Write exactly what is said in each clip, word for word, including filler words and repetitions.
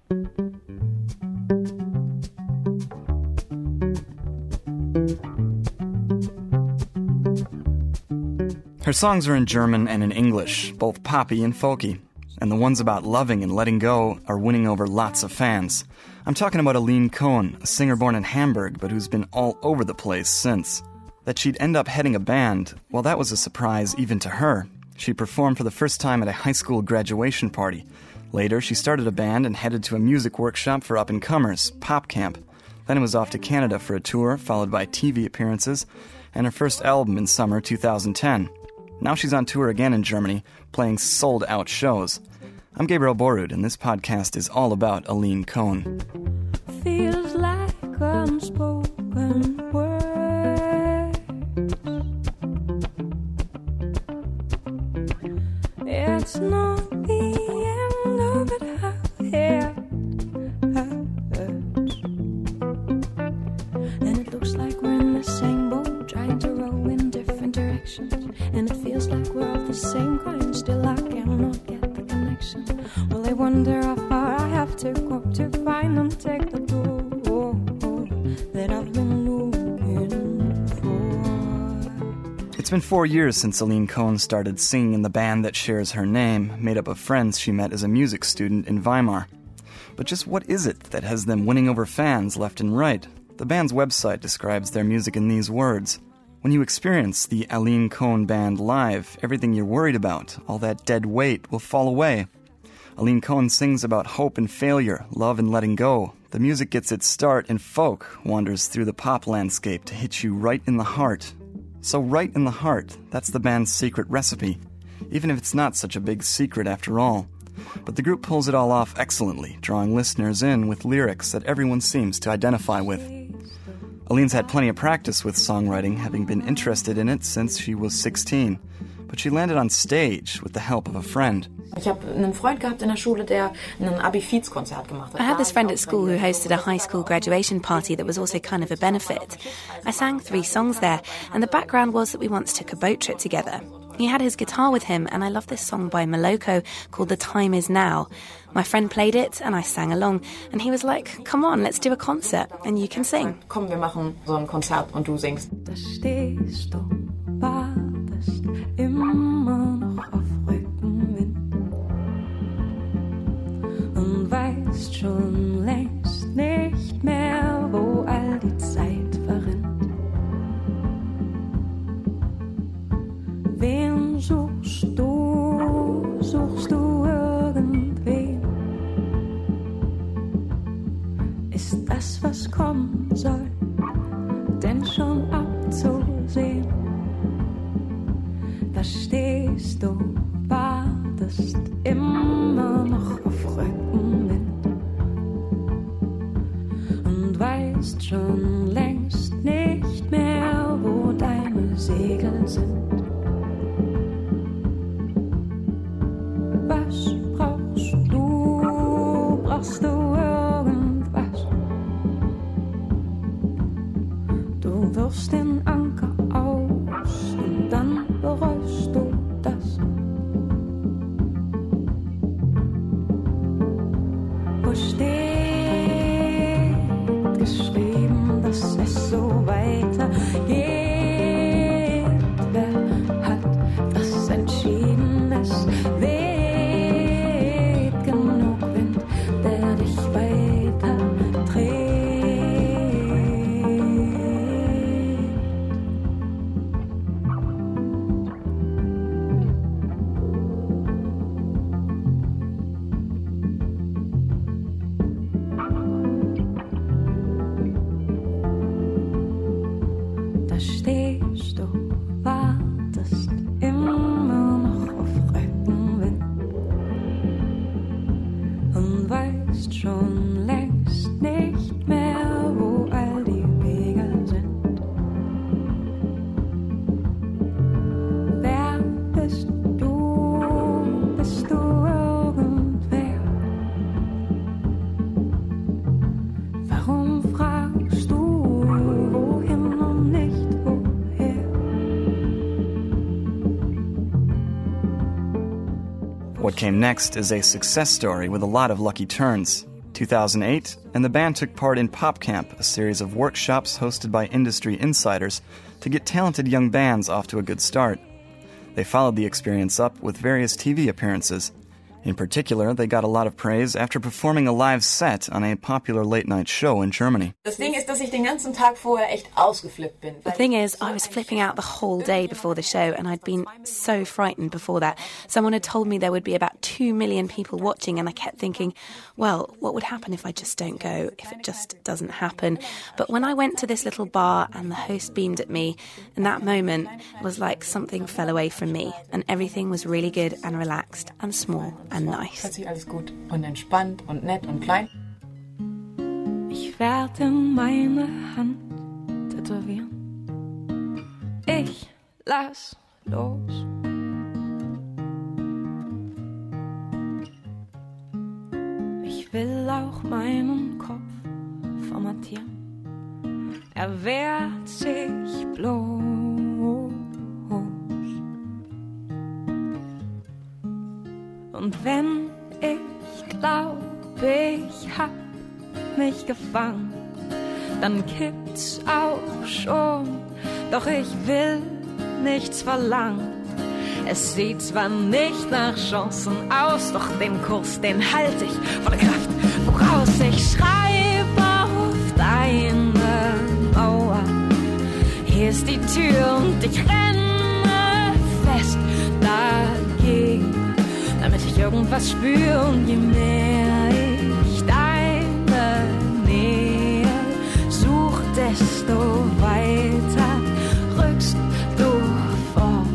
Her songs are in German and in English, both poppy and folky. And the ones about loving and letting go are winning over lots of fans. I'm talking about Aline Cohen, a singer born in Hamburg, but who's been all over the place since. That she'd end up heading a band, well, that was a surprise even to her. She performed for the first time at a high school graduation party. Later, she started a band and headed to a music workshop for up-and-comers, Pop Camp. Then it was off to Canada for a tour, followed by T V appearances, and her first album in summer two thousand ten. Now she's on tour again in Germany, playing sold-out shows. I'm Gabriel Borud, and this podcast is all about Aline Cohen. Feels like unspoken words. It's not the end of it, how it hurts. And it looks like we're in the same boat, trying to row in different directions. And it feels like we're of the same kind, still I cannot get the connection. Well, I wonder how far I have to go to find and take the door that I've been looking for. It's been four years since Aline Cohen started singing in the band that shares her name, made up of friends she met as a music student in Weimar. But just what is it that has them winning over fans left and right? The band's website describes their music in these words. When you experience the Aline Cohen Band live, everything you're worried about, all that dead weight, will fall away. Aline Cohen sings about hope and failure, love and letting go. The music gets its start in folk, wanders through the pop landscape to hit you right in the heart. So right in the heart, that's the band's secret recipe, even if it's not such a big secret after all. But the group pulls it all off excellently, drawing listeners in with lyrics that everyone seems to identify with. Aline's had plenty of practice with songwriting, having been interested in it since she was sixteen. But she landed on stage with the help of a friend. I had this friend at school who hosted a high school graduation party that was also kind of a benefit. I sang three songs there, and the background was that we once took a boat trip together. He had his guitar with him, and I love this song by Moloko called The Time Is Now. My friend played it, and I sang along, and he was like, come on, let's do a concert, and you can sing. Komm, wir machen so ein Konzert und du singst. Da stehst du, wartest immer noch auf Rückenwind und weißt schon längst nicht mehr, wo all die Zeit verrinnt. Wen suchst du, suchst du irgendwen? Ist das, was kommen soll, denn schon abzusehen? Da stehst du, wartest immer noch auf Rückenwind und weißt schon längst nicht mehr, wo deine Segel sind. Was brauchst du? Brauchst du irgendwas? Du wirfst den Anker aus und dann bereust du das. Wo steht geschrieben, dass es so weitergeht? Wer hat das entschieden? Es weht genug Wind, der dich weiter trägt. Da stehst du, wartest immer noch auf Rückenwind und weißt schon längst nicht mehr, wo all die Wege sind. Wer bist du? Bist du irgendwer? Warum fragst du, wohin und nicht woher? What came next is a success story with a lot of lucky turns. two thousand eight, and the band took part in Pop Camp, a series of workshops hosted by industry insiders to get talented young bands off to a good start. They followed the experience up with various T V appearances. In particular, they got a lot of praise after performing a live set on a popular late-night show in Germany. Das Ding ist, dass ich den ganzen Tag vorher echt ausgeflippt bin. The thing is, I was flipping out the whole day before the show, and I'd been so frightened before that. Someone had told me there would be about two million people watching, and I kept thinking, well, what would happen if I just don't go, if it just doesn't happen? But when I went to this little bar and the host beamed at me, in that moment, it was like something fell away from me, and everything was really good and relaxed and small and nice. Plötzlich alles gut und entspannt und nett und klein. Ich werde meine Hand tätowieren. Ich lass los. Ich will auch meinen Kopf formatieren. Er wehrt sich bloß. Und wenn ich glaub, ich hab mich gefangen, dann kippt's auch schon. Doch ich will nichts verlangen. Es sieht zwar nicht nach Chancen aus, doch den Kurs, den halt ich voller Kraft voraus. Ich schreibe auf deine Mauer. Hier ist die Tür und ich renne fest dagegen, damit ich irgendwas spüre. Und je mehr ich deine Nähe such, desto weiter rückst du fort.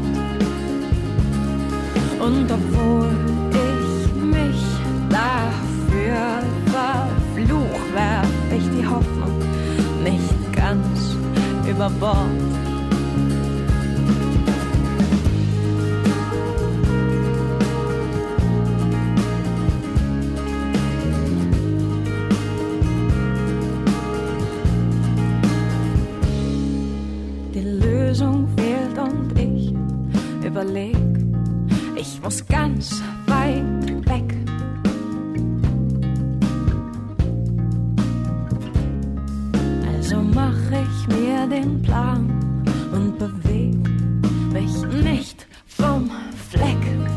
Und obwohl ich mich dafür verfluch, werf ich die Hoffnung nicht ganz über Bord. Fehlt und ich überleg, ich muss ganz weit weg. Also mach ich mir den Plan und beweg mich nicht vom Fleck.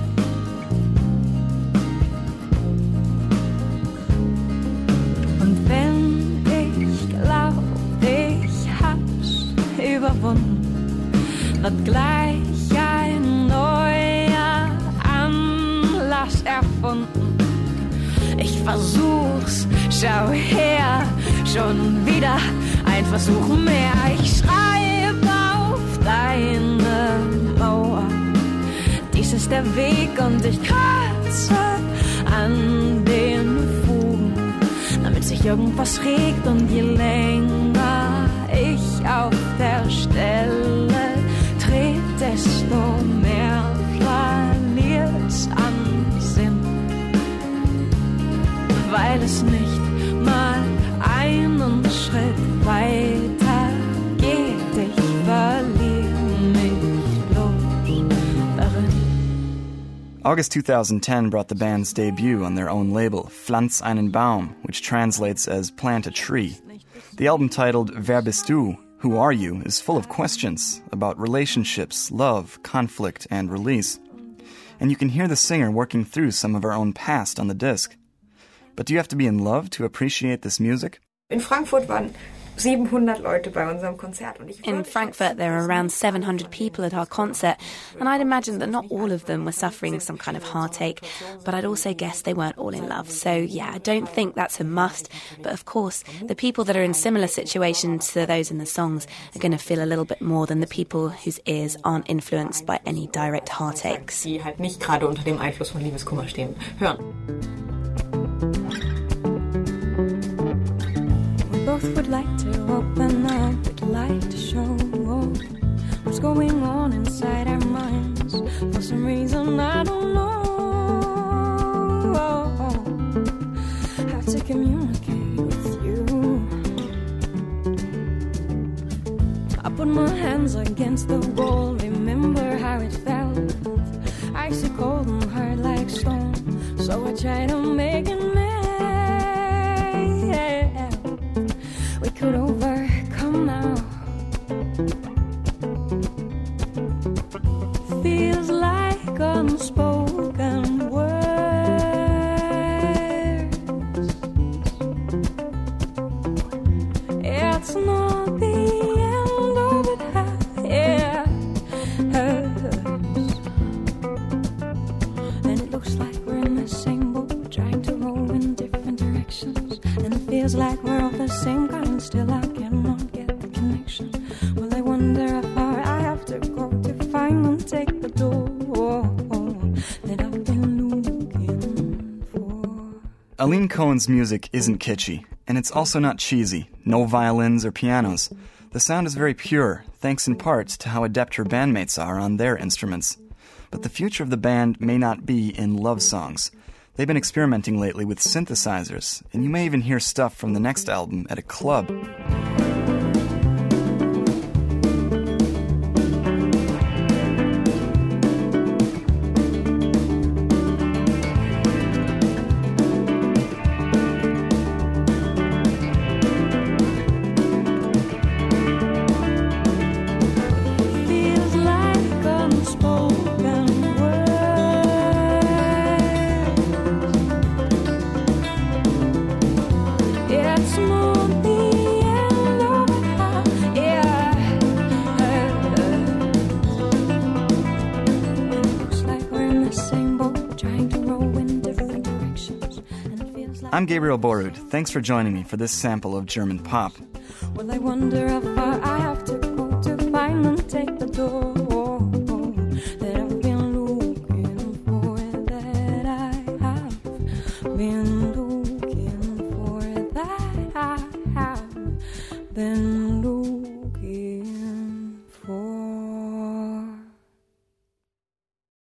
Und wenn ich glaub, ich hab's überwunden, wird gleich ein neuer Anlass erfunden. Ich versuch's, schau her, schon wieder ein Versuch mehr. Ich schreibe auf deine Mauer, dies ist der Weg und ich kratze an den Fugen, damit sich irgendwas regt. Und je länger ich auf der Stelle desto mehr verliert's an Sinn, weil es nicht mal einen Schritt weiter geht. Ich verliere mich bloß darin. August two thousand ten brought the band's debut on their own label, Pflanz einen Baum, which translates as Plant a Tree. The album titled Wer bist du? Who Are You? Is full of questions about relationships, love, conflict, and release. And you can hear the singer working through some of her own past on the disc. But do you have to be in love to appreciate this music? In Frankfurt waren siebenhundert Leute bei unserem Konzert. Und ich In Frankfurt, there are around seven hundred people at our concert, and I'd imagine that not all of them were suffering some kind of heartache, but I'd also guess they weren't all in love. So yeah, I don't think that's a must, but of course, the people that are in similar situations to those in the songs are going to feel a little bit more than the people whose ears aren't influenced by any direct heartaches. Die halt nicht gerade unter dem Einfluss von Liebeskummer stehen, hören. Both would like to open up, would like to show what's going on inside our minds. For some reason I don't know how to communicate with you. I put my hands against the wall, remember how it felt, icy cold and hard like stone. So I try to make it mend. feels like we're all the same kind, still I cannot get the connection. Well, I wonder how far I have to go to find and take the door that I've been looking for. Aline Cohen's music isn't kitschy, and it's also not cheesy, no violins or pianos. The sound is very pure, thanks in part to how adept her bandmates are on their instruments. But the future of the band may not be in love songs. They've been experimenting lately with synthesizers, and you may even hear stuff from the next album at a club. I'm Gabriel Borud. Thanks for joining me for this sample of German pop. Well, I wonder how far I have to go to find and take the door that I've been looking for, that I have been looking for, that I have been